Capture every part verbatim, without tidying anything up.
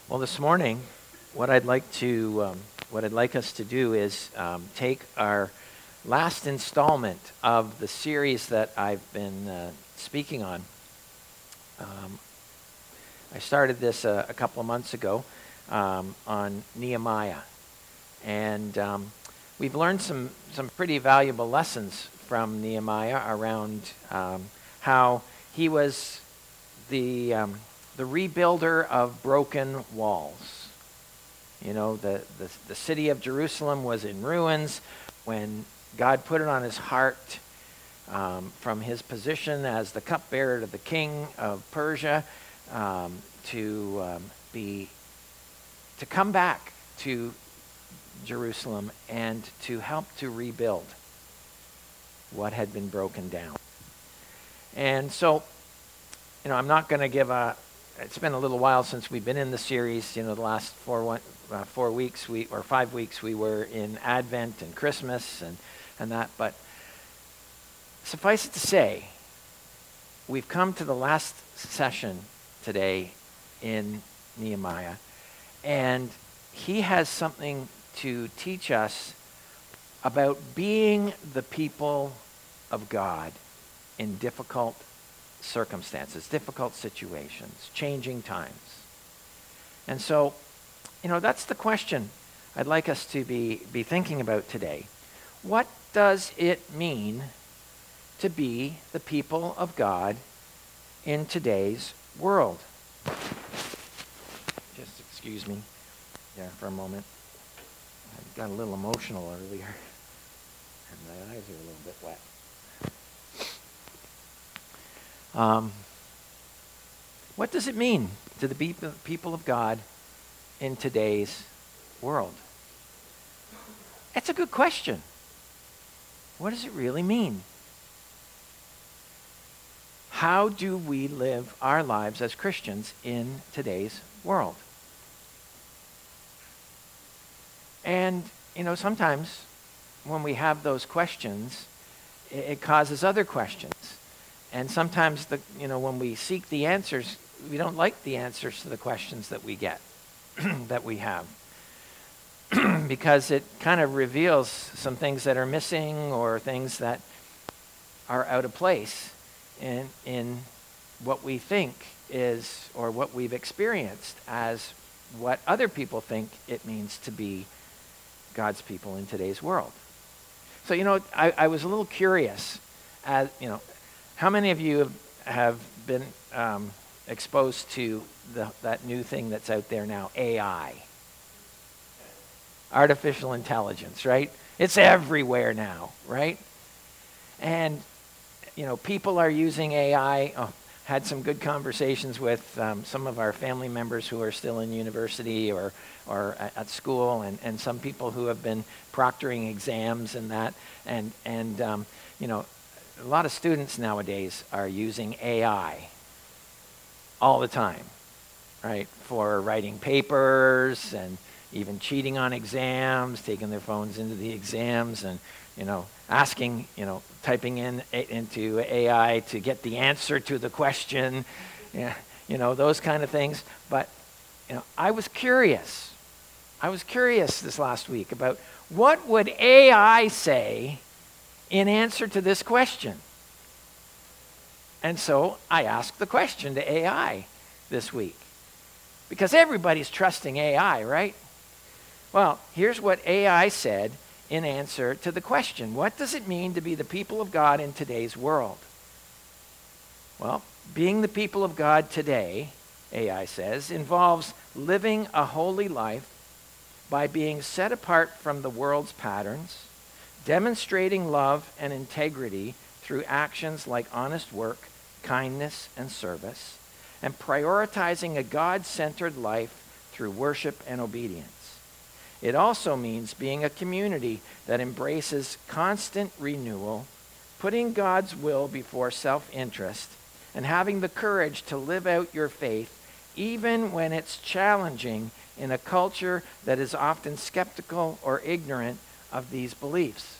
Well, this morning, what I'd like to, um, what I'd like us to do is um, take our last installment of the series that I've been uh, speaking on. Um, I started this a, a couple of months ago um, on Nehemiah, and um, we've learned some some pretty valuable lessons from Nehemiah around um, how he was the um, the rebuilder of broken walls. You know, the, the, the city of Jerusalem was in ruins when God put it on his heart um, from his position as the cupbearer to the king of Persia um, to um, be to come back to Jerusalem and to help to rebuild what had been broken down. And so, you know, I'm not going to give a It's been a little while since we've been in the series. You know, the last four one, uh, four weeks, we or five weeks, we were in Advent and Christmas and, and that. But suffice it to say, we've come to the last session today in Nehemiah, and he has something to teach us about being the people of God in difficult circumstances, difficult situations, changing times. And so, you know, that's the question I'd like us to be, be thinking about today. What does it mean to be the people of God in today's world? Just excuse me there for a moment. I got a little emotional earlier, and my eyes are a little bit wet. Um, what does it mean to the people of God in today's world? It's a good question. What does it really mean? How do we live our lives as Christians in today's world? And, you know, sometimes when we have those questions, it, it causes other questions. And sometimes, the, you know, when we seek the answers, we don't like the answers to the questions that we get, that we have. Because it kind of reveals some things that are missing or things that are out of place in, in what we think is, or what we've experienced as what other people think it means to be God's people in today's world. So, you know, I, I was a little curious, as, you know, how many of you have, have been um, exposed to the, that new thing that's out there now, A I? Artificial intelligence, right? It's everywhere now, right? And, you know, people are using A I. Oh, had some good conversations with um, some of our family members who are still in university or, or at school, and, and some people who have been proctoring exams and that. And, and um, you know, a lot of students nowadays are using A I all the time, right? For writing papers and even cheating on exams, taking their phones into the exams and, you know, asking, you know, typing in into A I to get the answer to the question, yeah, you know, those kind of things. But, you know, I was curious. I was curious this last week about what would A I say in answer to this question. And so I asked the question to A I this week. Because everybody's trusting A I, right? Well, here's what A I said in answer to the question. What does it mean to be the people of God in today's world? Well, being the people of God today, A I says, involves living a holy life by being set apart from the world's patterns, demonstrating love and integrity through actions like honest work, kindness, and service, and prioritizing a God-centered life through worship and obedience. It also means being a community that embraces constant renewal, putting God's will before self-interest, and having the courage to live out your faith even when it's challenging in a culture that is often skeptical or ignorant of these beliefs.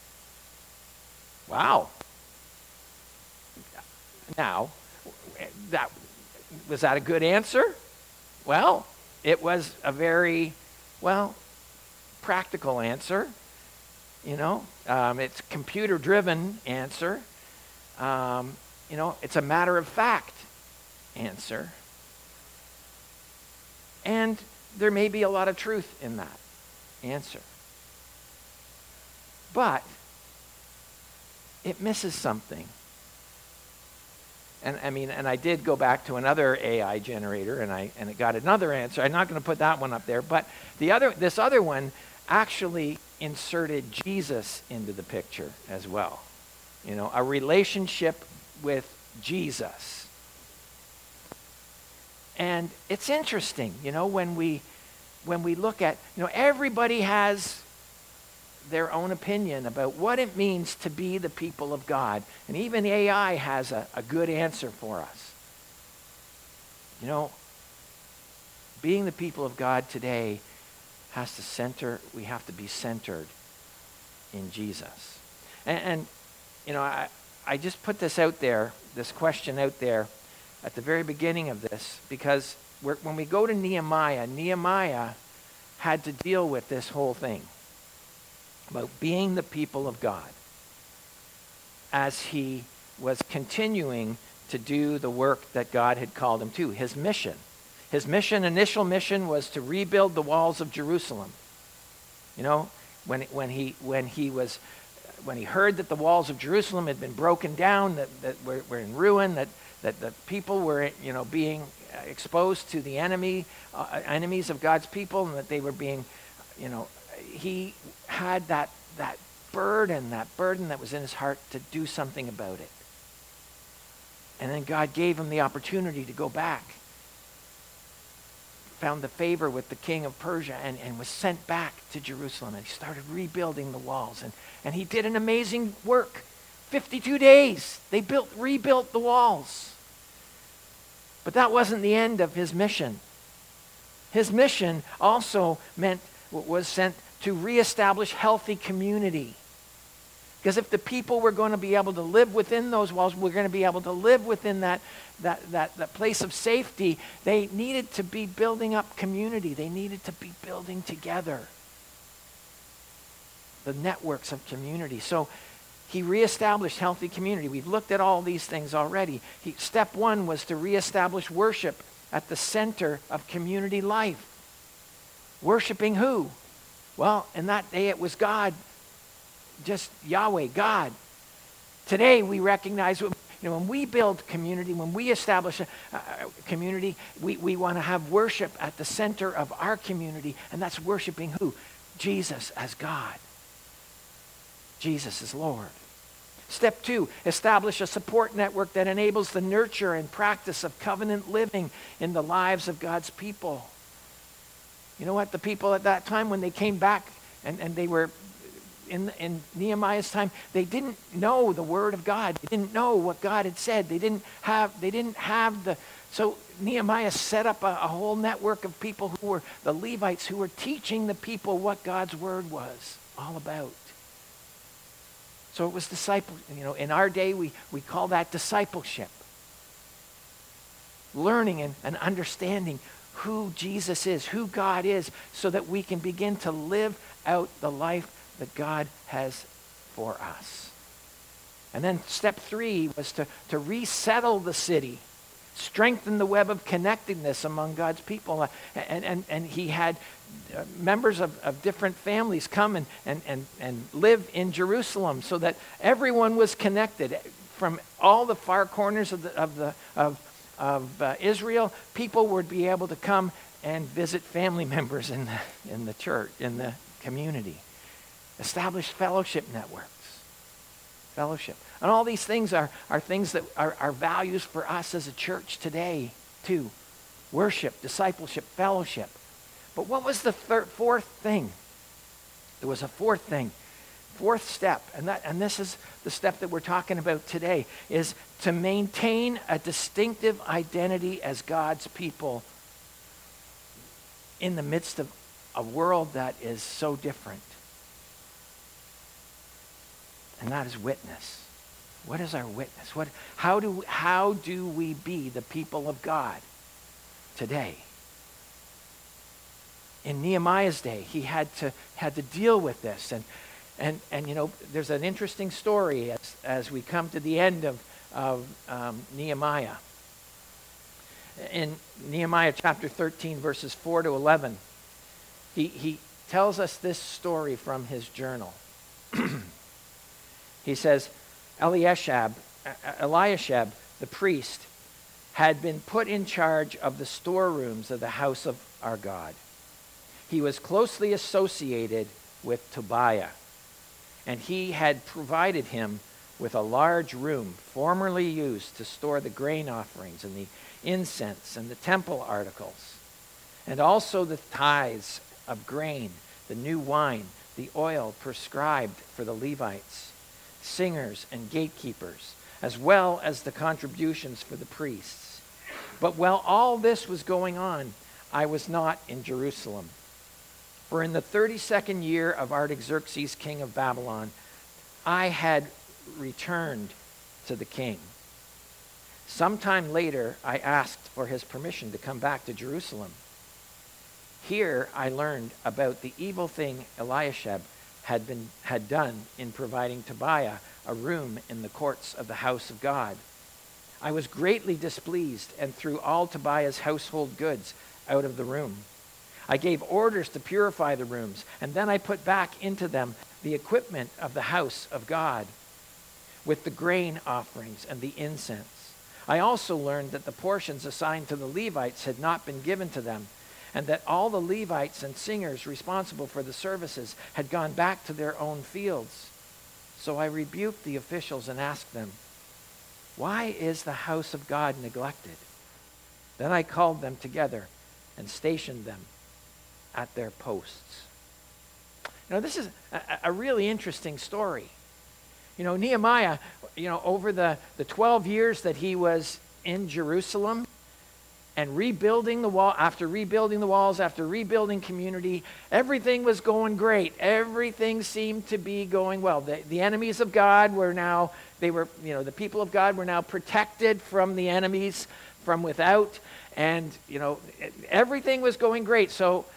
Wow. Now, that was that a good answer? Well, it was a very, well, practical answer. You know, um, it's computer-driven answer. Um, you know, it's a matter of fact answer. And there may be a lot of truth in that answer. But it misses something. And I mean, and I did go back to another A I generator, and I and it got another answer. I'm not going to put that one up there, but the other, this other one actually inserted Jesus into the picture as well. You know, a relationship with Jesus. And it's interesting, you know, when we when we look at, you know, everybody has their own opinion about what it means to be the people of God. And even A I has a, a good answer for us. You know, being the people of God today has to center, we have to be centered in Jesus. And, and you know, I, I just put this out there, this question out there at the very beginning of this, because we're, when we go to Nehemiah, Nehemiah had to deal with this whole thing about being the people of God as he was continuing to do the work that God had called him to, his mission. His mission, initial mission, was to rebuild the walls of Jerusalem. You know, when when he when he was when he heard that the walls of Jerusalem had been broken down, that, that were, were in ruin, that that the people were, you know, being exposed to the enemy, uh, enemies of God's people, and that they were being, you know, he had that that burden, that burden that was in his heart to do something about it. And then God gave him the opportunity to go back. Found the favor with the king of Persia and, and was sent back to Jerusalem. And he started rebuilding the walls. And, and he did an amazing work. fifty-two days, they built, rebuilt the walls. But that wasn't the end of his mission. His mission also meant, was sent to reestablish healthy community. Because if the people were going to be able to live within those walls, we're going to be able to live within that, that, that, that place of safety, they needed to be building up community. They needed to be building together the networks of community. So he reestablished healthy community. We've looked at all these things already. He, step one was to reestablish worship at the center of community life. Worshiping who? Well, in that day it was God, just Yahweh, God. Today we recognize, you know, when we build community, when we establish a, a community, we, we want to have worship at the center of our community, and that's worshiping who? Jesus as God. Jesus is Lord. Step two, establish a support network that enables the nurture and practice of covenant living in the lives of God's people. You know what? The people at that time, when they came back and, and they were in, in Nehemiah's time, they didn't know the word of God. They didn't know what God had said. They didn't have, they didn't have the, so Nehemiah set up a, a whole network of people who were the Levites, who were teaching the people what God's word was all about. So it was disciple, you know, in our day we, we call that discipleship. Learning and, and understanding who Jesus is, who God is, so that we can begin to live out the life that God has for us. And then step three was to, to resettle the city, strengthen the web of connectedness among God's people. Uh, and, and, and he had uh, members of, of different families come and, and, and, and live in Jerusalem so that everyone was connected from all the far corners of the, of the, of of uh, Israel. People would be able to come and visit family members in the, in the church, in the community. Establish fellowship networks. Fellowship. And all these things are, are things that are, are values for us as a church today, too. Worship, discipleship, fellowship. But what was the third, fourth thing? There was a fourth thing. Fourth step, and that and this is the step that we're talking about today, is to maintain a distinctive identity as God's people in the midst of a world that is so different. And that is witness. What is our witness? What how do how do we be the people of God today? in Nehemiah's day, he had to had to deal with this. And and and you know, there's an interesting story as as we come to the end of of um, Nehemiah. In Nehemiah chapter thirteen, verses four to eleven, he he tells us this story from his journal. He says, Eliashab, Eliashab, the priest, had been put in charge of the storerooms of the house of our God. He was closely associated with Tobiah, and he had provided him with a large room formerly used to store the grain offerings and the incense and the temple articles, and also the tithes of grain, the new wine, the oil prescribed for the Levites, singers and gatekeepers, as well as the contributions for the priests. But while all this was going on, I was not in Jerusalem. For in the thirty-second year of Artaxerxes, king of Babylon, I had returned to the king. Sometime later, I asked for his permission to come back to Jerusalem. Here I learned about the evil thing Eliashab had been had done in providing Tobiah a room in the courts of the house of God. I was greatly displeased and threw all Tobiah's household goods out of the room. I gave orders to purify the rooms, and then I put back into them the equipment of the house of God, with the grain offerings and the incense. I also learned that the portions assigned to the Levites had not been given to them, and that all the Levites and singers responsible for the services had gone back to their own fields. So I rebuked the officials and asked them, "Why is the house of God neglected?" Then I called them together and stationed them at their posts. Now, this is a, a really interesting story. You know, Nehemiah, you know, over the, the twelve years that he was in Jerusalem and rebuilding the wall, after rebuilding the walls, after rebuilding community, everything was going great. Everything seemed to be going well. The, the enemies of God were now, they were, you know, the people of God were now protected from the enemies from without. And, you know, everything was going great. So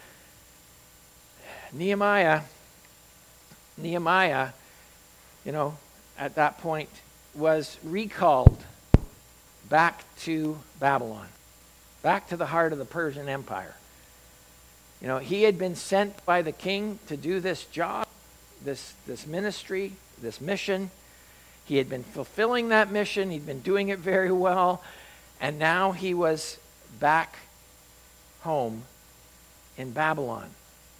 Nehemiah, Nehemiah, you know, at that point was recalled back to Babylon, back to the heart of the Persian Empire. You know, he had been sent by the king to do this job, this, this ministry, this mission. He had been fulfilling that mission. He'd been doing it very well. And now he was back home in Babylon.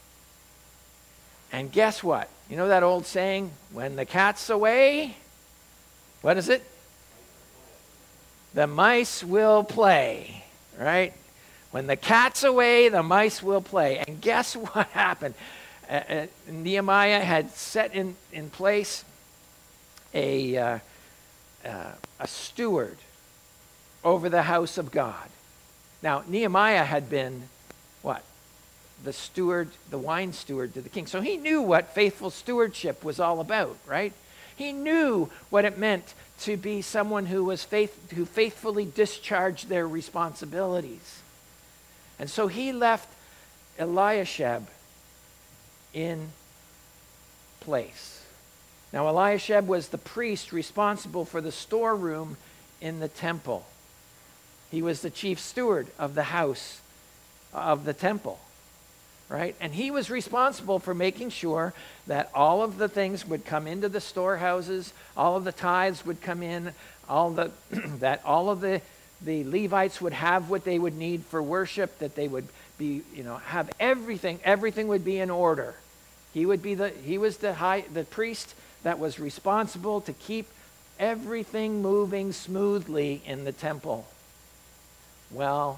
And guess what? You know that old saying, when the cat's away, what is it? The mice will play, right? When the cat's away, the mice will play. And guess what happened? Uh, uh, Nehemiah had set in, in place a, uh, uh, a steward over the house of God. Now, Nehemiah had been, what? The steward, the wine steward to the king. So he knew what faithful stewardship was all about, right? He knew what it meant to be someone who was faith, who faithfully discharged their responsibilities. And so he left Eliashab in place. Now, Eliashab was the priest responsible for the storeroom in the temple. He was the chief steward of the house of the temple, right? And he was responsible for making sure that all of the things would come into the storehouses, all of the tithes would come in, all the that all of the the Levites would have what they would need for worship, that they would be, you know, have everything, everything would be in order. He would be the he was the high the priest that was responsible to keep everything moving smoothly in the temple. Well,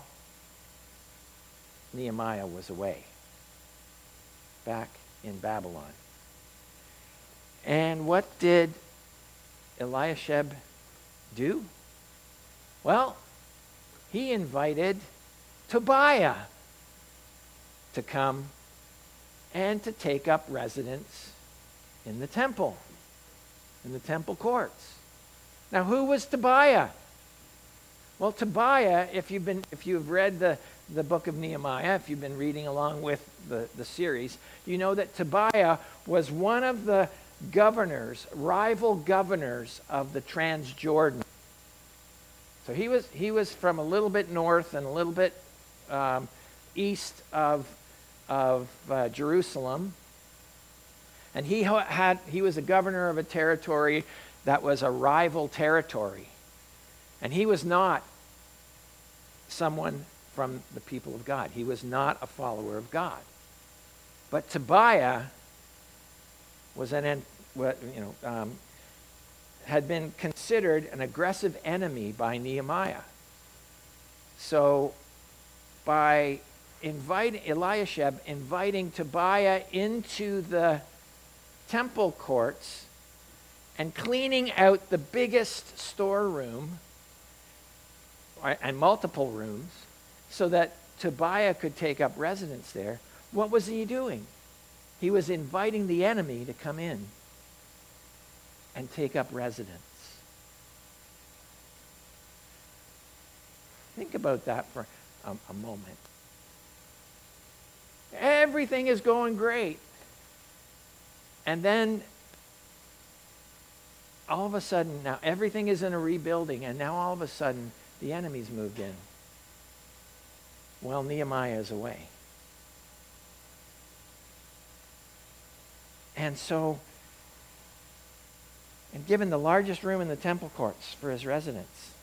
Nehemiah was away, back in Babylon. And what did Eliashab do? Well, he invited Tobiah to come and to take up residence in the temple, in the temple courts. Now, who was Tobiah? Well, Tobiah, if you've been, if you've read the the book of Nehemiah, if you've been reading along with the, the series, you know that Tobiah was one of the governors, rival governors of the Transjordan. So he was he was from a little bit north and a little bit um, east of of uh, Jerusalem, and he had he was a governor of a territory that was a rival territory, and he was not someone from the people of God. He was not a follower of God. But Tobiah was an you know um, had been considered an aggressive enemy by Nehemiah. So by inviting Eliashib, inviting Tobiah into the temple courts and cleaning out the biggest storeroom and multiple rooms so that Tobiah could take up residence there, what was he doing? He was inviting the enemy to come in and take up residence. Think about that for a, a moment. Everything is going great. And then all of a sudden, now everything is in a rebuilding, and now all of a sudden the enemy's moved in. Well, Nehemiah is away. And so, and given the largest room in the temple courts for his residence,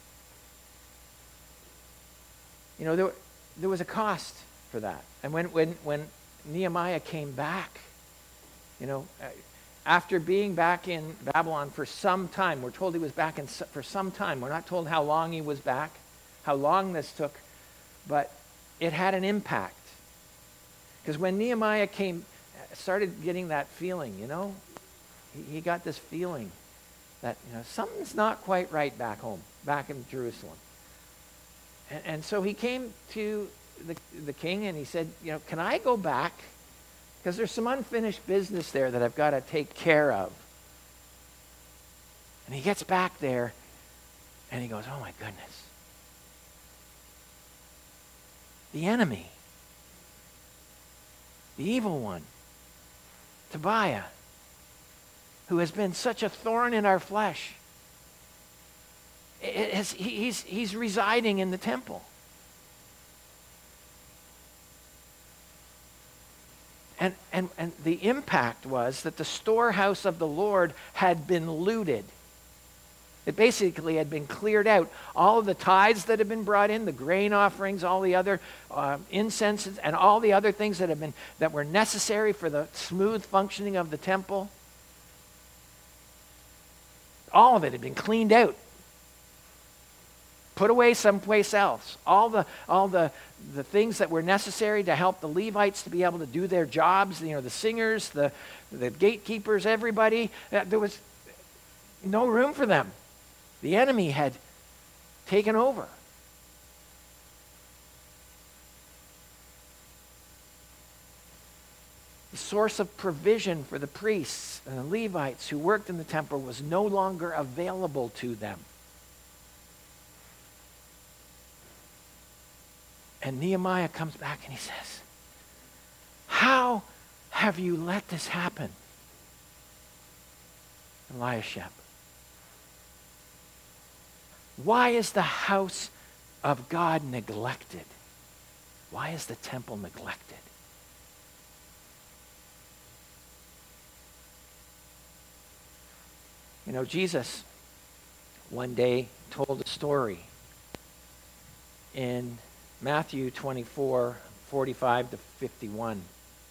you know, there, there was a cost for that. And when, when, when Nehemiah came back, you know, after being back in Babylon for some time, we're told he was back in for some time. We're not told how long he was back, how long this took, but it had an impact. Because when Nehemiah came, started getting that feeling, you know, he, he got this feeling that, you know, something's not quite right back home, back in Jerusalem. And, and so he came to the, the king and he said, you know, can I go back? Because there's some unfinished business there that I've got to take care of. And he gets back there and he goes, oh my goodness. The enemy, the evil one, Tobiah, who has been such a thorn in our flesh, it has, he's, he's residing in the temple. And, and, and the impact was that the storehouse of the Lord had been looted. It basically had been cleared out. All of the tithes that had been brought in, the grain offerings, all the other uh, incenses, and all the other things that have been that were necessary for the smooth functioning of the temple, all of it had been cleaned out, put away someplace else. All the all the the things that were necessary to help the Levites to be able to do their jobs, you know, the singers, the the gatekeepers, everybody, uh, there was no room for them. The enemy had taken over. The source of provision for the priests and the Levites who worked in the temple was no longer available to them. And Nehemiah comes back and he says, how have you let this happen, Eliashib? Why is the house of God neglected? Why is the temple neglected? You know, Jesus one day told a story in Matthew twenty-four, forty-five to fifty-one.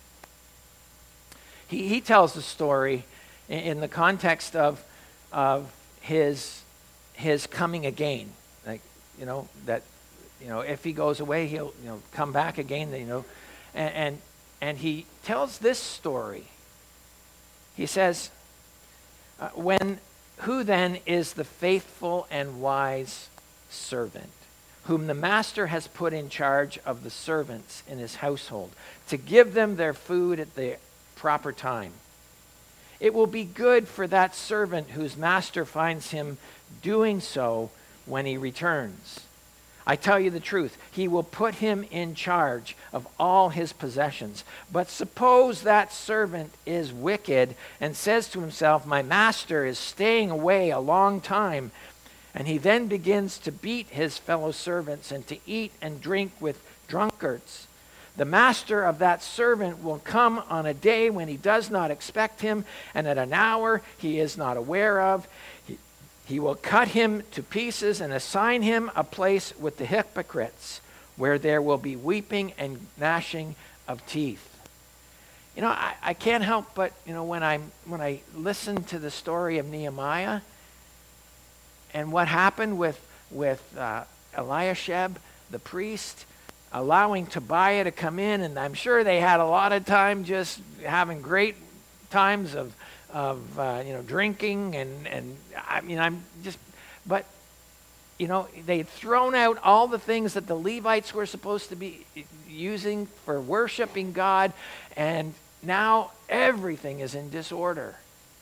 He, he tells the story in, in the context of, of his, his coming again. Like, you know, that, you know, if he goes away, he'll, you know, come back again, you know. And, and, and he tells this story. He says, uh, when, who then is the faithful and wise servant, whom the master has put in charge of the servants in his household, to give them their food at the proper time? It will be good for that servant whose master finds him doing so when he returns. I tell you the truth, he will put him in charge of all his possessions. But suppose that servant is wicked and says to himself, my master is staying away a long time, and he then begins to beat his fellow servants and to eat and drink with drunkards. The master of that servant will come on a day when he does not expect him, and at an hour he is not aware of. He, he will cut him to pieces and assign him a place with the hypocrites, where there will be weeping and gnashing of teeth. You know, I, I can't help but, you know, when I'm when I listen to the story of Nehemiah and what happened with with uh, Eliashib, the priest, allowing Tobiah to come in, and I'm sure they had a lot of time just having great times of of uh, you know drinking and and I mean I'm just but you know they'd thrown out all the things that the Levites were supposed to be using for worshiping God, and now everything is in disorder.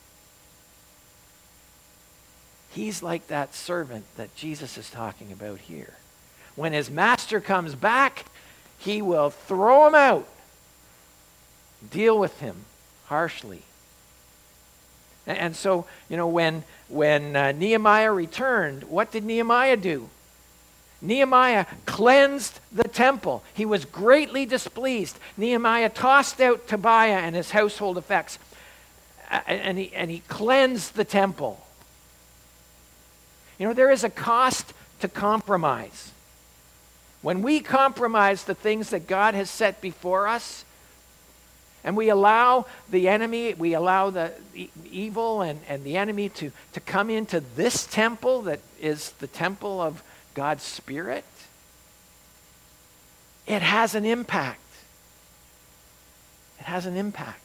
He's like that servant that Jesus is talking about here. When his master comes back, he will throw him out, deal with him harshly. And, and so, you know, when, when uh, Nehemiah returned, what did Nehemiah do? Nehemiah cleansed the temple. He was greatly displeased. Nehemiah tossed out Tobiah and his household effects, and he, and he cleansed the temple. You know, there is a cost to compromise. When we compromise the things that God has set before us, and we allow the enemy, we allow the e- evil and, and the enemy to, to come into this temple that is the temple of God's Spirit, it has an impact. It has an impact.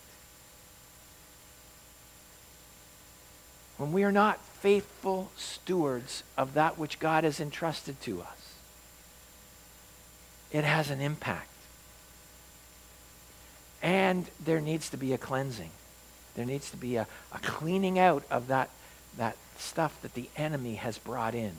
When we are not faithful stewards of that which God has entrusted to us, it has an impact. And there needs to be a cleansing. There needs to be a, a cleaning out of that, that stuff that the enemy has brought in.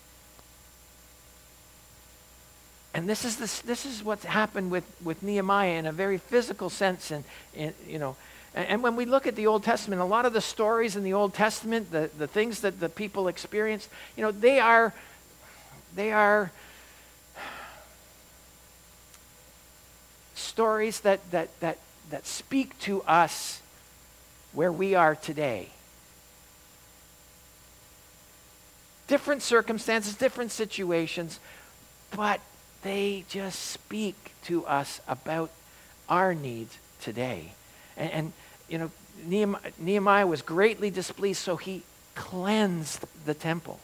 And this is this this is what's happened with, with Nehemiah in a very physical sense. And, and you know, and, and when we look at the Old Testament, a lot of the stories in the Old Testament, the, the things that the people experienced, you know, they are they are stories that that that that speak to us where we are today. Different circumstances, different situations, but they just speak to us about our needs today. And, and you know, Nehemiah, Nehemiah was greatly displeased, so he cleansed the temple.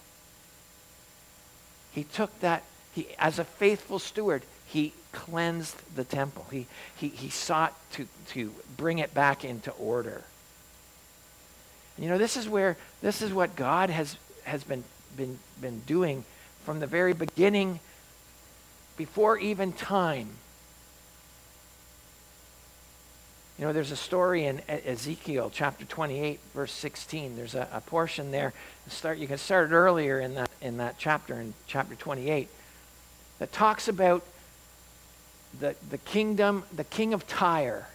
He took that, he, as a faithful steward, he cleansed the temple. He, he, he sought to, to bring it back into order. And, you know, this is where, this is what God has, has been, been, been doing from the very beginning, before even time. You know, there's a story in Ezekiel chapter twenty-eight, verse sixteen. There's a, a portion there. Start. You can start it earlier in that in that chapter, in chapter twenty-eight, that talks about the the kingdom, the king of Tyre.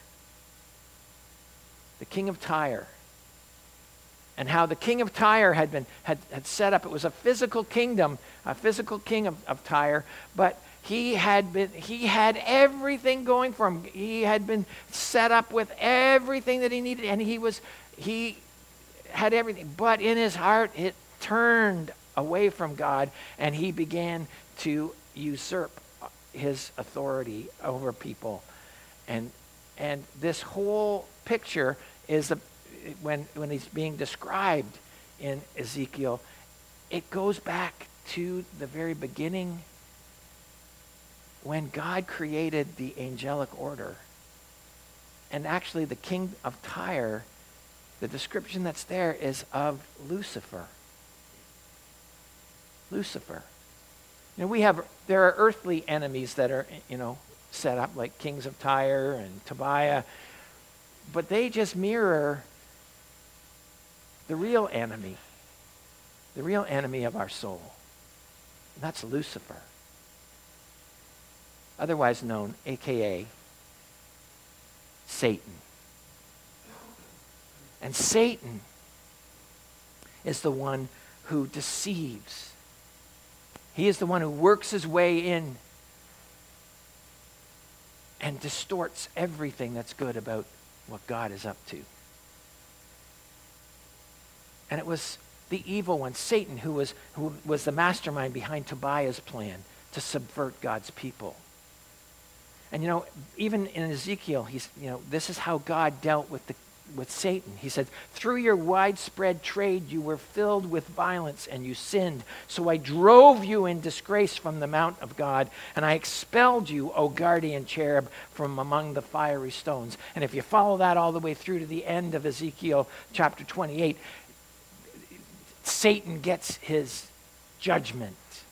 The king of Tyre. And how the king of Tyre had been had, had set up. It was a physical kingdom, a physical king of, of Tyre, but He had been, he had everything going for him. He had been set up with everything that he needed, and he was, he had everything. But in his heart, it turned away from God, and he began to usurp his authority over people. And and this whole picture is the, when when he's being described in Ezekiel, it goes back to the very beginning, when God created the angelic order. And actually the king of Tyre, the description that's there is of Lucifer. Lucifer. You know, we have, there are earthly enemies that are, you know, set up like kings of Tyre and Tobiah, but they just mirror the real enemy, the real enemy of our soul. And that's Lucifer. otherwise known, A K A Satan. And Satan is the one who deceives. He is the one who works his way in and distorts everything that's good about what God is up to. And it was the evil one, Satan, who was, who was the mastermind behind Tobiah's plan to subvert God's people. And you know, even in Ezekiel, he's, you know, this is how God dealt with the with Satan. He said, through your widespread trade you were filled with violence and you sinned. So I drove you in disgrace from the mount of God, and I expelled you, O guardian cherub, from among the fiery stones. And if you follow that all the way through to the end of Ezekiel chapter twenty-eight, Satan gets his judgment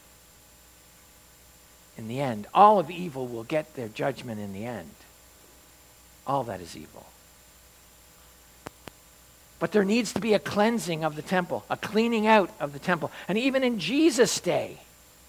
in the end. All of evil will get their judgment in the end. All that is evil. But there needs to be a cleansing of the temple, a cleaning out of the temple. And even in Jesus' day,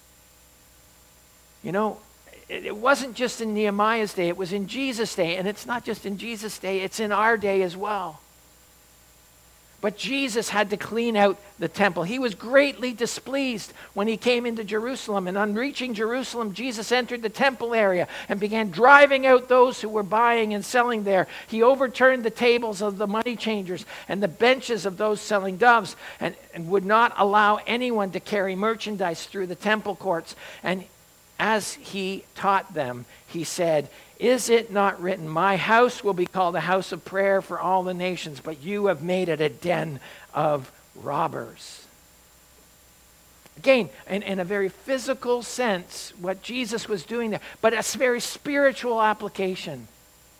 you know, it, it wasn't just in Nehemiah's day, it was in Jesus' day. And it's not just in Jesus' day, it's in our day as well. But Jesus had to clean out the temple. He was greatly displeased when he came into Jerusalem. And on reaching Jerusalem, Jesus entered the temple area and began driving out those who were buying and selling there. He overturned the tables of the money changers and the benches of those selling doves, and, and would not allow anyone to carry merchandise through the temple courts. And as he taught them, he said, is it not written, my house will be called a house of prayer for all the nations, but you have made it a den of robbers? Again, in, in a very physical sense, what Jesus was doing there, but a very spiritual application.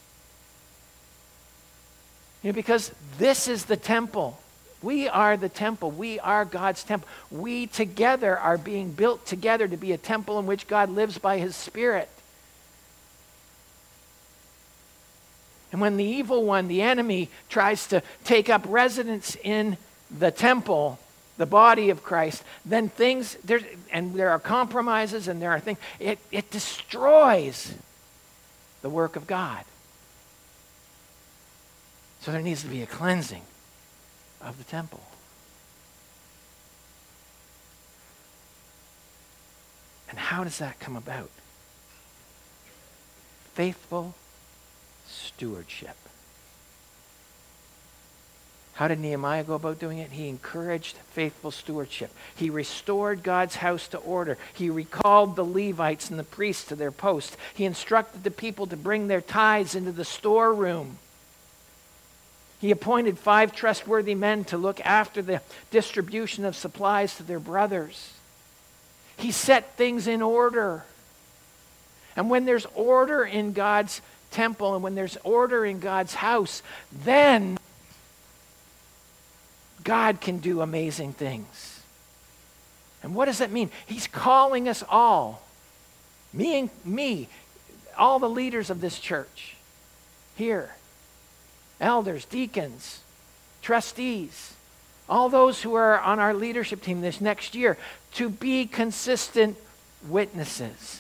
You know, because this is the temple. We are the temple. We are God's temple. We together are being built together to be a temple in which God lives by his Spirit. And when the evil one, the enemy, tries to take up residence in the temple, the body of Christ, then things, there, and there are compromises and there are things, it, it destroys the work of God. So there needs to be a cleansing of the temple. And how does that come about? Faithful stewardship. How did Nehemiah go about doing it? He encouraged faithful stewardship. He restored God's house to order. He recalled the Levites and the priests to their posts. He instructed the people to bring their tithes into the storeroom. He appointed five trustworthy men to look after the distribution of supplies to their brothers. He set things in order. And when there's order in God's temple and when there's order in God's house, then God can do amazing things. And what does that mean? He's calling us all, me and me, all the leaders of this church here, elders, deacons, trustees, all those who are on our leadership team this next year, to be consistent witnesses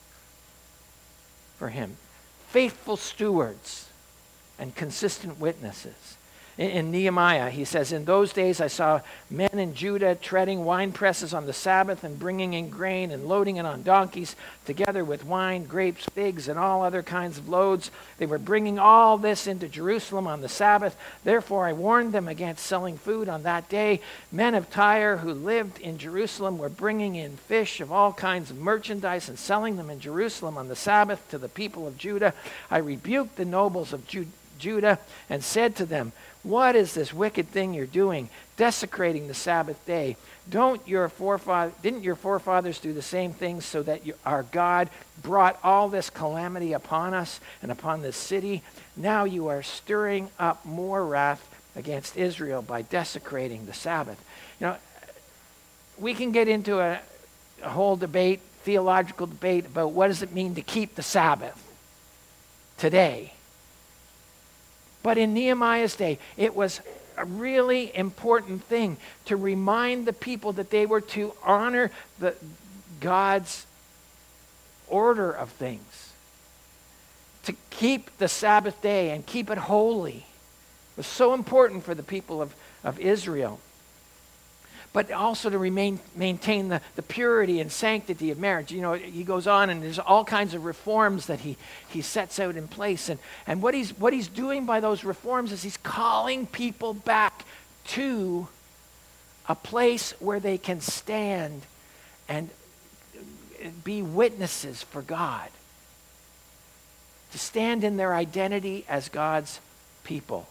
for him. Faithful stewards and consistent witnesses. In, in Nehemiah, he says, in those days I saw men in Judah treading wine presses on the Sabbath and bringing in grain and loading it on donkeys, together with wine, grapes, figs, and all other kinds of loads. They were bringing all this into Jerusalem on the Sabbath. Therefore I warned them against selling food on that day. Men of Tyre who lived in Jerusalem were bringing in fish of all kinds of merchandise and selling them in Jerusalem on the Sabbath to the people of Judah. I rebuked the nobles of Ju- Judah and said to them, what is this wicked thing you're doing, desecrating the Sabbath day? Don't your forefather, didn't your forefathers do the same things so that you, our God brought all this calamity upon us and upon this city? Now you are stirring up more wrath against Israel by desecrating the Sabbath. You know, we can get into a, a whole debate, theological debate about what does it mean to keep the Sabbath today. But in Nehemiah's day, it was a really important thing to remind the people that they were to honor the, God's order of things. To keep the Sabbath day and keep it holy was so important for the people of, of Israel. But also to remain, maintain the, the purity and sanctity of marriage. You know, he goes on and there's all kinds of reforms that he, he sets out in place. And, and what, he's, what he's doing by those reforms is he's calling people back to a place where they can stand and be witnesses for God. To stand in their identity as God's people.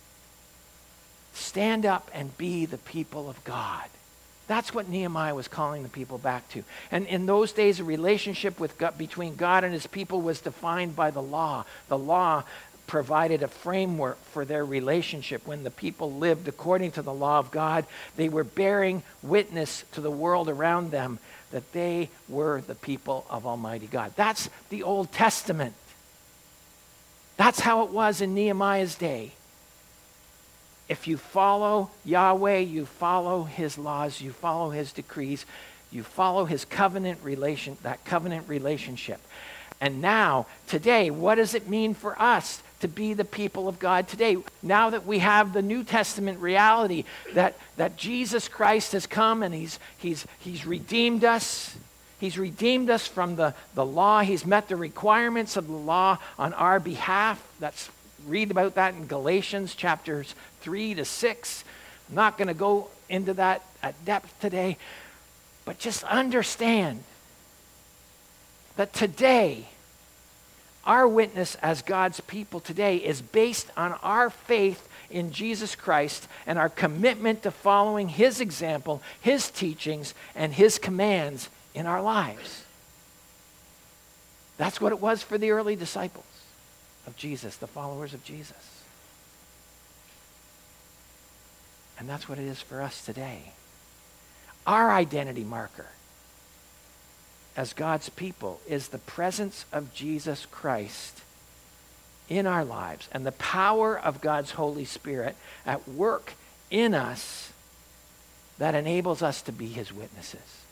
Stand up and be the people of God. That's what Nehemiah was calling the people back to. And in those days, a relationship with God, between God and his people was defined by the law. The law provided a framework for their relationship. When the people lived according to the law of God, they were bearing witness to the world around them that they were the people of Almighty God. That's the Old Testament. That's how it was in Nehemiah's day. If you follow Yahweh, you follow his laws, you follow his decrees, you follow his covenant relation, that covenant relationship. And now, today, what does it mean for us to be the people of God today? Now that we have the New Testament reality that, that Jesus Christ has come and he's, he's, he's redeemed us. He's redeemed us from the, the law. He's met the requirements of the law on our behalf. That's read about that in Galatians chapters three to six. I'm not going to go into that at depth today, but just understand that today, our witness as God's people today is based on our faith in Jesus Christ and our commitment to following his example, his teachings, and his commands in our lives. That's what it was for the early disciples of Jesus, the followers of Jesus. And that's what it is for us today. Our identity marker as God's people is the presence of Jesus Christ in our lives and the power of God's Holy Spirit at work in us that enables us to be his witnesses.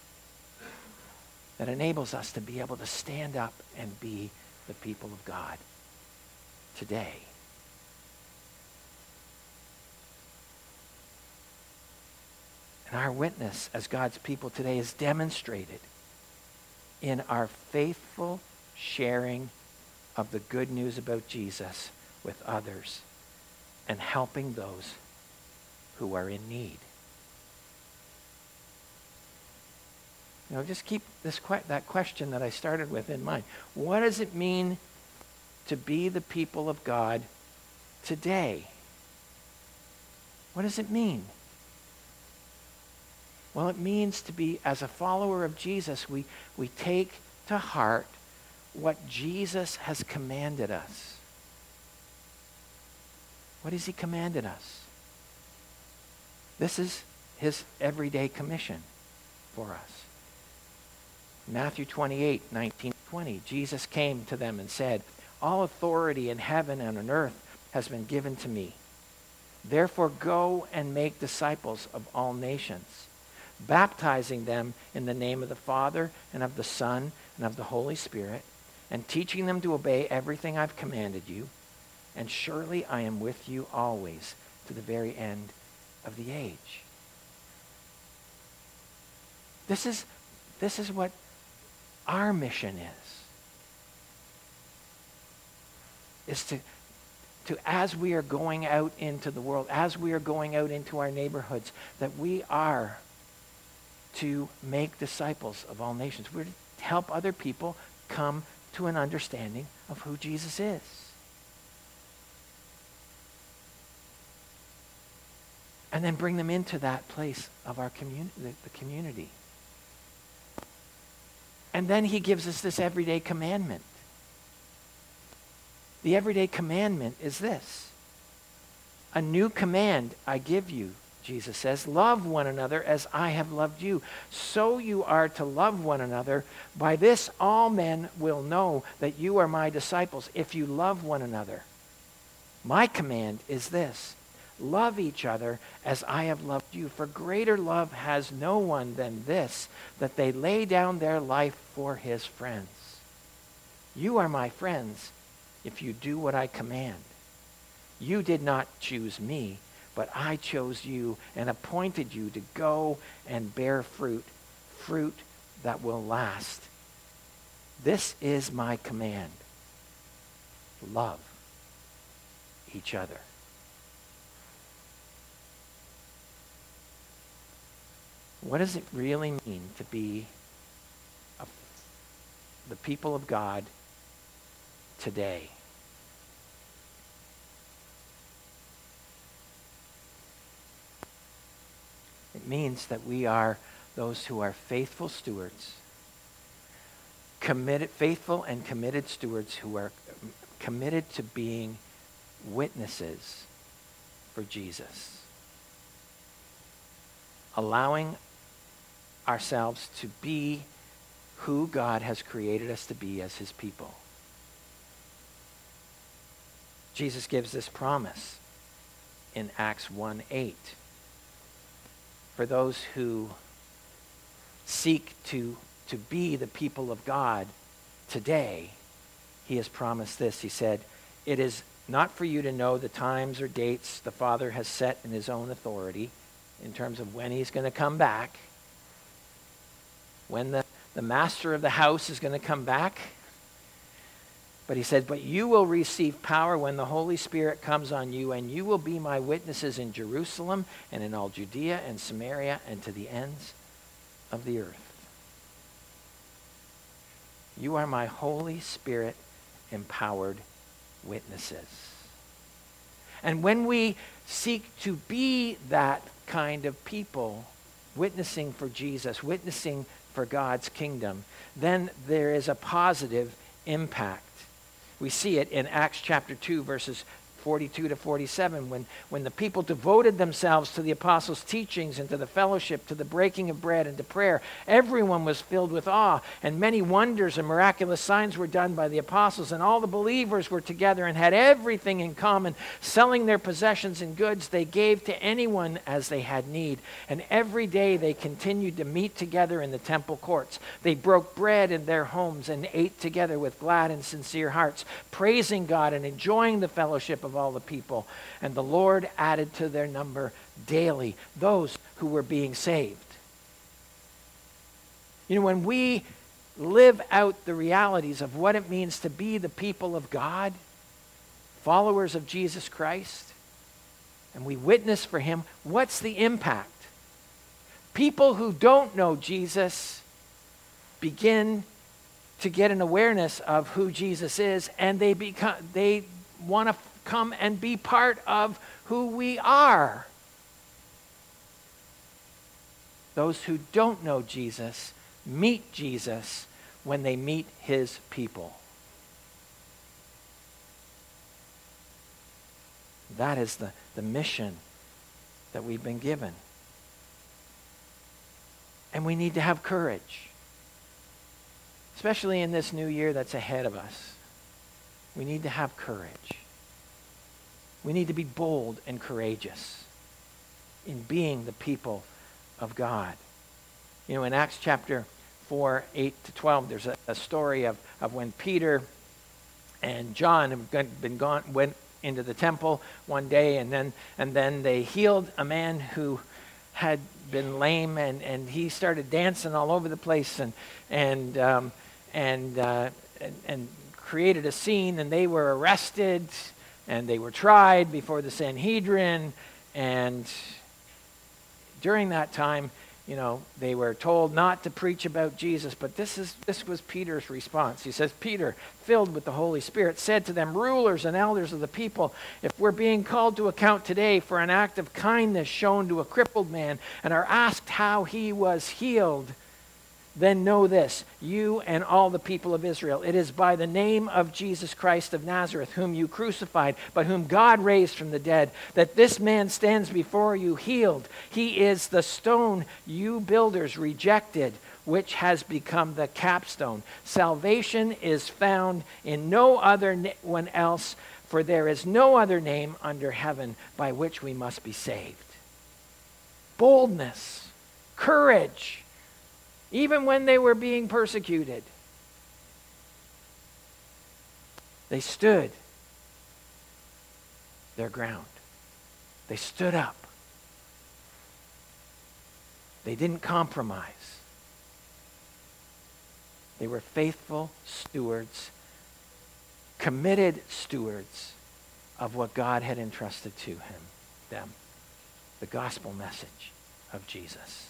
That enables us to be able to stand up and be the people of God today. And our witness as God's people today is demonstrated in our faithful sharing of the good news about Jesus with others and helping those who are in need. You know, just keep this que- that question that I started with in mind. What does it mean to be the people of God today? What does it mean? Well, it means to be, as a follower of Jesus, we, we take to heart what Jesus has commanded us. What has he commanded us? This is his everyday commission for us. Matthew twenty-eight, nineteen, twenty, Jesus came to them and said, "All authority in heaven and on earth has been given to me. Therefore go and make disciples of all nations, baptizing them in the name of the Father and of the Son and of the Holy Spirit, and teaching them to obey everything I've commanded you. And surely I am with you always to the very end of the age." This is, this is what our mission is. Is to, to, as we are going out into the world, as we are going out into our neighborhoods, that we are to make disciples of all nations. We're to help other people come to an understanding of who Jesus is. And then bring them into that place of our community, the, the community. And then he gives us this everyday commandment. The everyday commandment is this: "A new command I give you," Jesus says, "love one another as I have loved you. So you are to love one another. By this all men will know that you are my disciples, if you love one another. My command is this: love each other as I have loved you. For greater love has no one than this, that they lay down their life for his friends." You are my friends if you do what I command. You did not choose me, but I chose you and appointed you to go and bear fruit, fruit that will last. This is my command. Love each other. What does it really mean to be a, the people of God today? It means that we are those who are faithful stewards, committed, faithful and committed stewards who are committed to being witnesses for Jesus. Allowing ourselves to be who God has created us to be as his people. Jesus gives this promise in Acts one eight. For those who seek to, to be the people of God today, he has promised this. He said, it is not for you to know the times or dates the Father has set in his own authority in terms of when he's going to come back, when the, the master of the house is going to come back. But he said, but you will receive power when the Holy Spirit comes on you, and you will be my witnesses in Jerusalem and in all Judea and Samaria and to the ends of the earth. You are my Holy Spirit empowered witnesses. And when we seek to be that kind of people, witnessing for Jesus, witnessing for God's kingdom, then there is a positive impact. We see it in Acts chapter two, verses forty-two to forty-seven, when, when the people devoted themselves to the apostles' teachings and to the fellowship, to the breaking of bread and to prayer. Everyone was filled with awe, and many wonders and miraculous signs were done by the apostles, and all the believers were together and had everything in common. Selling their possessions and goods, they gave to anyone as they had need. And every day they continued to meet together in the temple courts. They broke bread in their homes and ate together with glad and sincere hearts, praising God and enjoying the fellowship of all the people. And the Lord added to their number daily those who were being saved. You know, when we live out the realities of what it means to be the people of God, followers of Jesus Christ, and we witness for him, what's the impact? People who don't know Jesus begin to get an awareness of who Jesus is, and they become they want to come and be part of who we are. Those who don't know Jesus meet Jesus when they meet his people. That is the, the mission that we've been given. And we need to have courage, especially in this new year that's ahead of us. We need to have courage. We need to be bold and courageous in being the people of God. You know, in Acts chapter four, eight to twelve, there's a, a story of, of when Peter and John have been gone, went into the temple one day, and then and then they healed a man who had been lame, and, and he started dancing all over the place, and and um, and, uh, and and created a scene, and they were arrested. And they were tried before the Sanhedrin, and during that time, you know, they were told not to preach about Jesus, but this is this was Peter's response. He says, Peter, filled with the Holy Spirit, said to them, rulers and elders of the people, if we're being called to account today for an act of kindness shown to a crippled man and are asked how he was healed, then know this, you and all the people of Israel. It is by the name of Jesus Christ of Nazareth, whom you crucified, but whom God raised from the dead, that this man stands before you healed. He is the stone you builders rejected, which has become the capstone. Salvation is found in no other one else, for there is no other name under heaven by which we must be saved. Boldness, courage, even when they were being persecuted. They stood their ground. They stood up. They didn't compromise. They were faithful stewards, committed stewards of what God had entrusted to him, them, the gospel message of Jesus.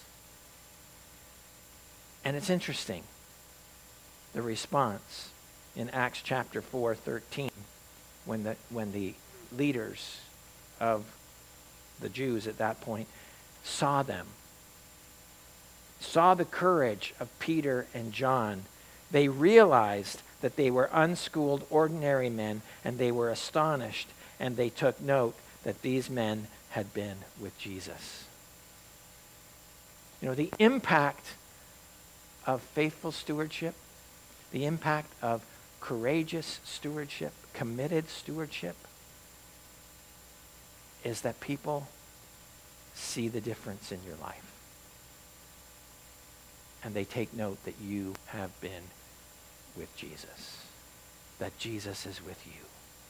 And it's interesting, the response in Acts chapter four, thirteen, when the, when the leaders of the Jews at that point saw them, saw the courage of Peter and John, they realized that they were unschooled, ordinary men, and they were astonished, and they took note that these men had been with Jesus. You know, the impact of faithful stewardship, the impact of courageous stewardship, committed stewardship, is that people see the difference in your life. And they take note that you have been with Jesus, that Jesus is with you.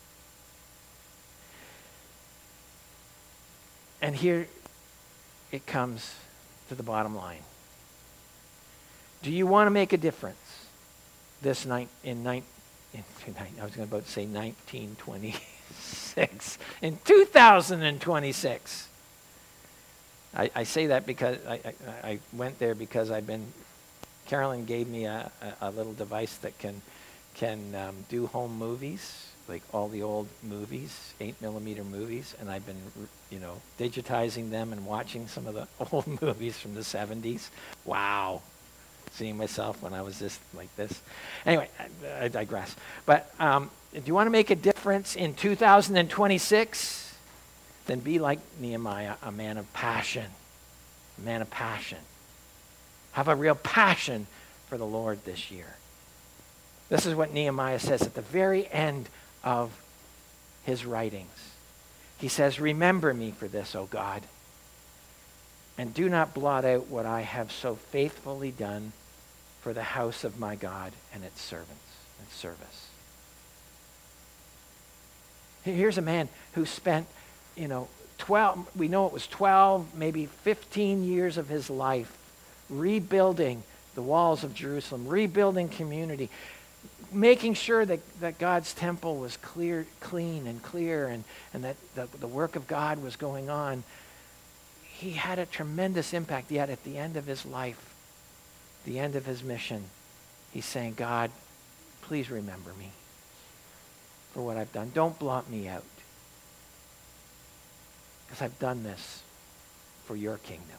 And here it comes to the bottom line. Do you want to make a difference this night in nine, in, I was about to say nineteen twenty-six, in two thousand twenty-six? I, I say that because I, I, I went there because I've been, Carolyn gave me a, a, a little device that can can um, do home movies, like all the old movies, eight millimeter movies, and I've been, you know, digitizing them and watching some of the old movies from the seventies. Wow. Seeing myself when I was just like this. Anyway, I, I digress. But um, if you want to make a difference in two thousand twenty-six, then be like Nehemiah, a man of passion. A man of passion. Have a real passion for the Lord this year. This is what Nehemiah says at the very end of his writings. He says, "Remember me for this, O God, and do not blot out what I have so faithfully done for the house of my God and its servants and service." Here's a man who spent, you know, twelve, we know it was twelve, maybe fifteen years of his life rebuilding the walls of Jerusalem, rebuilding community, making sure that, that God's temple was clear, clean and clear, and, and that the, the work of God was going on. He had a tremendous impact, yet at the end of his life, the end of his mission, he's saying, God, please remember me for what I've done. Don't blot me out, because I've done this for your kingdom.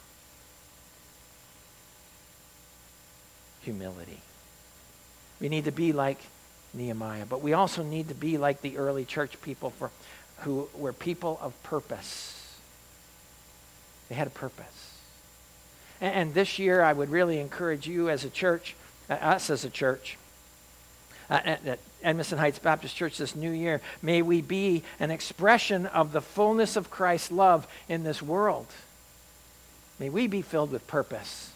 Humility. We need to be like Nehemiah, but we also need to be like the early church people for, who were people of purpose. They had a purpose. And, and this year, I would really encourage you as a church, uh, us as a church, uh, at, at Edmondson Heights Baptist Church this new year, may we be an expression of the fullness of Christ's love in this world. May we be filled with purpose.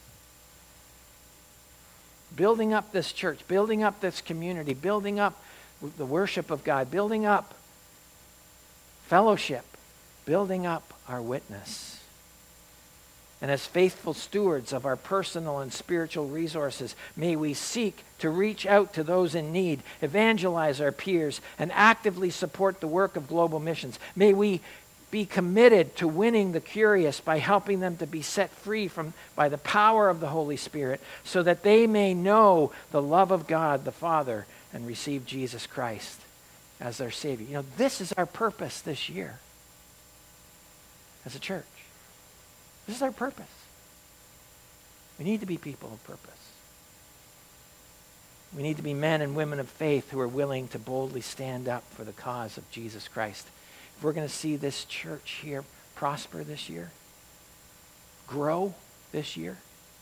Building up this church, building up this community, building up the worship of God, building up fellowship, building up our witness. And as faithful stewards of our personal and spiritual resources, may we seek to reach out to those in need, evangelize our peers, and actively support the work of global missions. May we be committed to winning the curious by helping them to be set free from by the power of the Holy Spirit, so that they may know the love of God the Father and receive Jesus Christ as their Savior. You know, this is our purpose this year as a church. This is our purpose. We need to be people of purpose. We need to be men and women of faith who are willing to boldly stand up for the cause of Jesus Christ. If we're going to see this church here prosper this year, grow this year,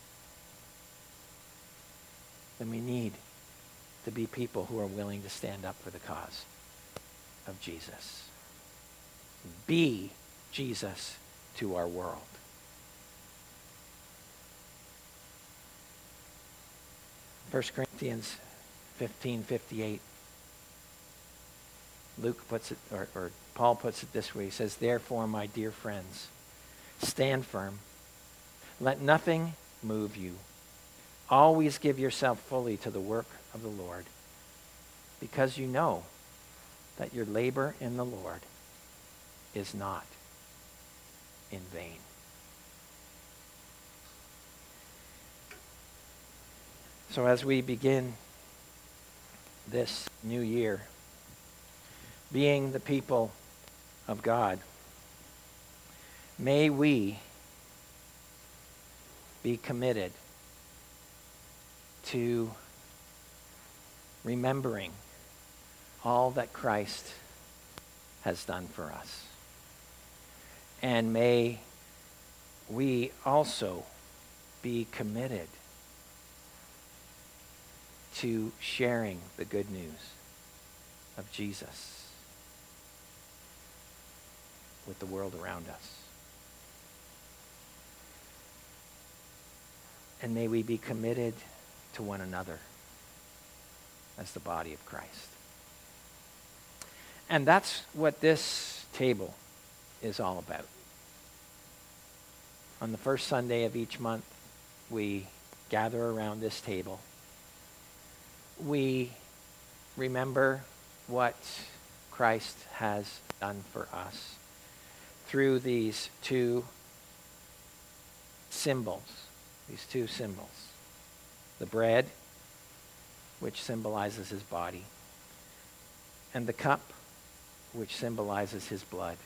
then we need to be people who are willing to stand up for the cause of Jesus. Be Jesus to our world. First Corinthians fifteen fifty-eight. Luke puts it, or, or Paul puts it this way. He says, therefore, my dear friends, stand firm. Let nothing move you. Always give yourself fully to the work of the Lord, because you know that your labor in the Lord is not in vain. So as we begin this new year, being the people of God, may we be committed to remembering all that Christ has done for us. And may we also be committed to sharing the good news of Jesus with the world around us. And may we be committed to one another as the body of Christ. And that's what this table is all about. On the first Sunday of each month, we gather around this table. We remember what Christ has done for us through these two symbols, these two symbols. The bread, which symbolizes his body, and the cup, which symbolizes his blood,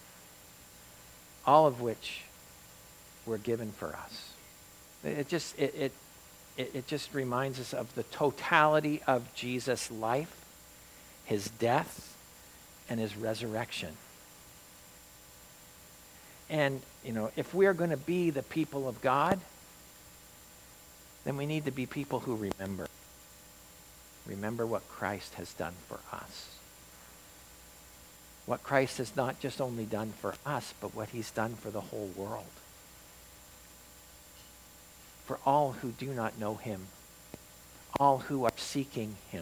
all of which were given for us. It just it it it, it just reminds us of the totality of Jesus' life, his death, and his resurrection. And, you know, if we're going to be the people of God, then we need to be people who remember. Remember what Christ has done for us. What Christ has not just only done for us, but what he's done for the whole world. For all who do not know him, all who are seeking him,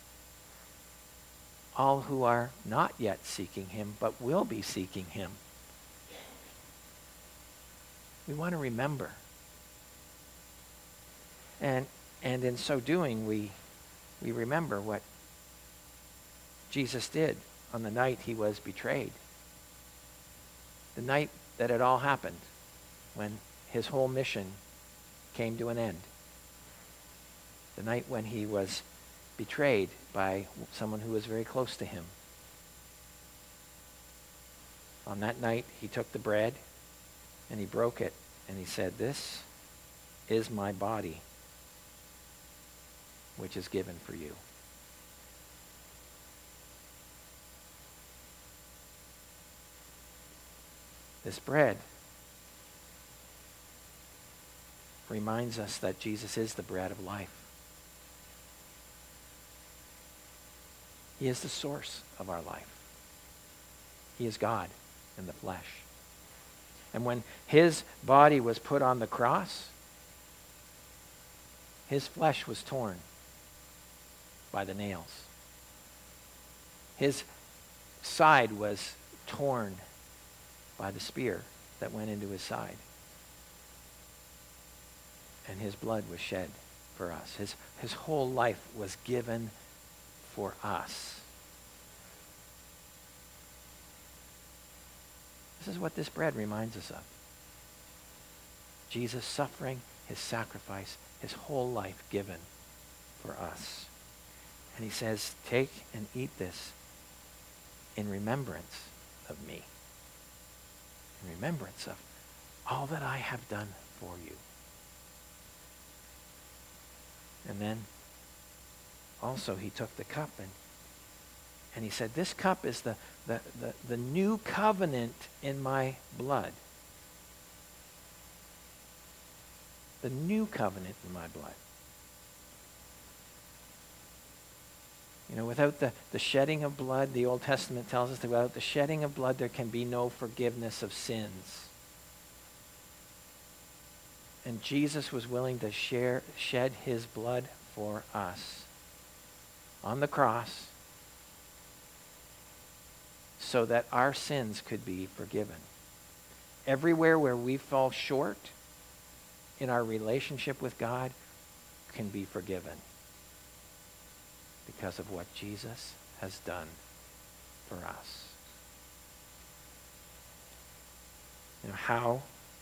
all who are not yet seeking him, but will be seeking him. We want to remember. And and in so doing, we we remember what Jesus did on the night he was betrayed. The night that it all happened, when his whole mission came to an end. The night when he was betrayed by someone who was very close to him. On that night, he took the bread and he broke it and he said, "This is my body, which is given for you." This bread reminds us that Jesus is the bread of life. He is the source of our life. He is God in the flesh. And when his body was put on the cross, his flesh was torn by the nails. His side was torn by the spear that went into his side. And his blood was shed for us. His, his whole life was given for us. This is what this bread reminds us of. Jesus' suffering, his sacrifice, his whole life given for us. And he says, take and eat this in remembrance of me. In remembrance of all that I have done for you. And then also he took the cup and and he said, this cup is the, the, the, the new covenant in my blood. The new covenant in my blood. You know, without the, the shedding of blood, the Old Testament tells us that without the shedding of blood, there can be no forgiveness of sins. And Jesus was willing to share, shed his blood for us on the cross so that our sins could be forgiven. Everywhere where we fall short in our relationship with God can be forgiven because of what Jesus has done for us. You know, how?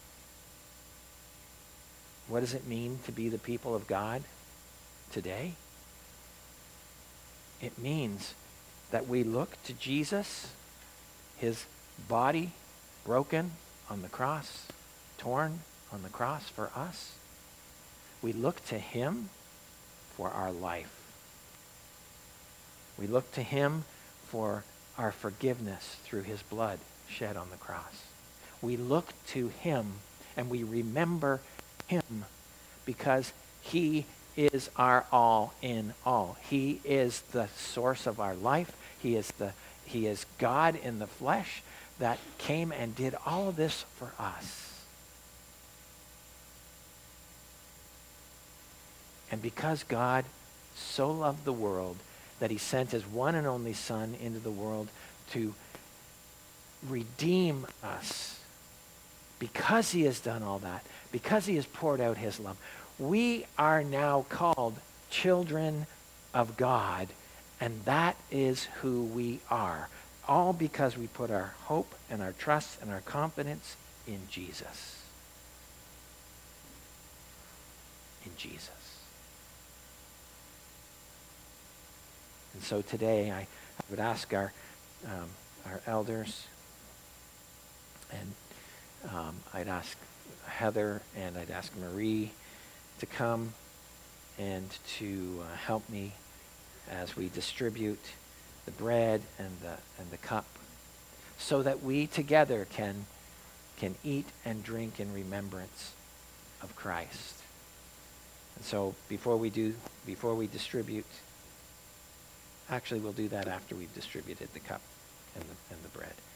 What does it mean to be the people of God today? It means that we look to Jesus, his body broken on the cross, torn on the cross for us. We look to him for our life. We look to him for our forgiveness through his blood shed on the cross. We look to him and we remember him because he is our all in all. He is the source of our life. He is the he is God in the flesh that came and did all of this for us. And because God so loved the world that he sent his one and only Son into the world to redeem us, because he has done all that, because he has poured out his love, we are now called children of God, and that is who we are. All because we put our hope and our trust and our confidence in Jesus. In Jesus. And so today I, I would ask our um, our elders, and um, I'd ask Heather and I'd ask Marie to come and to uh, help me as we distribute the bread and the and the cup, so that we together can can eat and drink in remembrance of Christ. And so before we do before we distribute, actually we'll do that after we've distributed the cup and the and the bread.